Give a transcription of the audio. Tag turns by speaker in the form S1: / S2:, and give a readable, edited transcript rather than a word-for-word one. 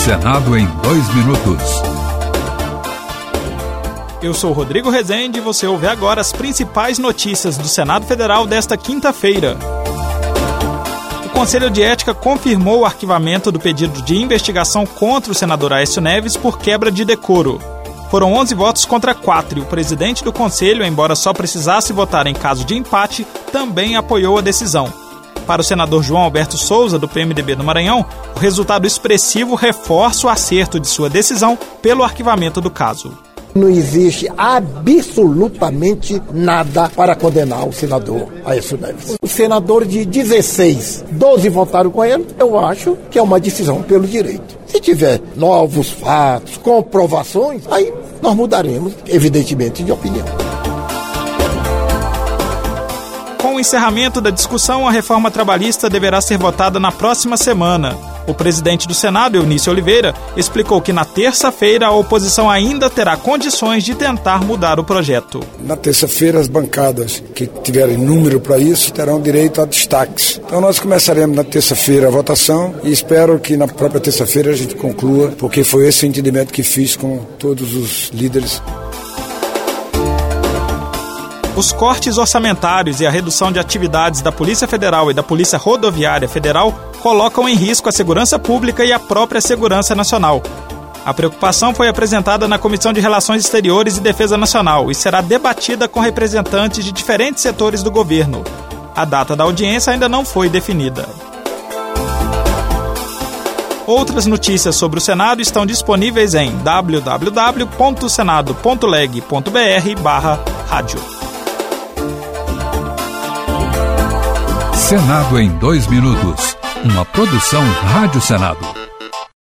S1: Senado em 2 minutos.
S2: Eu sou Rodrigo Rezende e você ouve agora as principais notícias do Senado Federal desta quinta-feira. O Conselho de Ética confirmou o arquivamento do pedido de investigação contra o senador Aécio Neves por quebra de decoro. Foram 11 votos contra 4 e o presidente do Conselho, embora só precisasse votar em caso de empate, também apoiou a decisão. Para o senador João Alberto Souza, do PMDB do Maranhão, o resultado expressivo reforça o acerto de sua decisão pelo arquivamento do caso.
S3: Não existe absolutamente nada para condenar o senador Aécio Neves. O senador de 16, 12 votaram com ele, eu acho que é uma decisão pelo direito. Se tiver novos fatos, comprovações, aí nós mudaremos, evidentemente, de opinião.
S2: Com o encerramento da discussão, a reforma trabalhista deverá ser votada na próxima semana. O presidente do Senado, Eunício Oliveira, explicou que na terça-feira a oposição ainda terá condições de tentar mudar o projeto.
S4: Na terça-feira, as bancadas que tiverem número para isso terão direito a destaques. Então nós começaremos na terça-feira a votação e espero que na própria terça-feira a gente conclua, porque foi esse o entendimento que fiz com todos os líderes.
S2: Os cortes orçamentários e a redução de atividades da Polícia Federal e da Polícia Rodoviária Federal colocam em risco a segurança pública e a própria segurança nacional. A preocupação foi apresentada na Comissão de Relações Exteriores e Defesa Nacional e será debatida com representantes de diferentes setores do governo. A data da audiência ainda não foi definida. Outras notícias sobre o Senado estão disponíveis em www.senado.leg.br/rádio.
S1: Senado em 2 minutos. Uma produção Rádio Senado.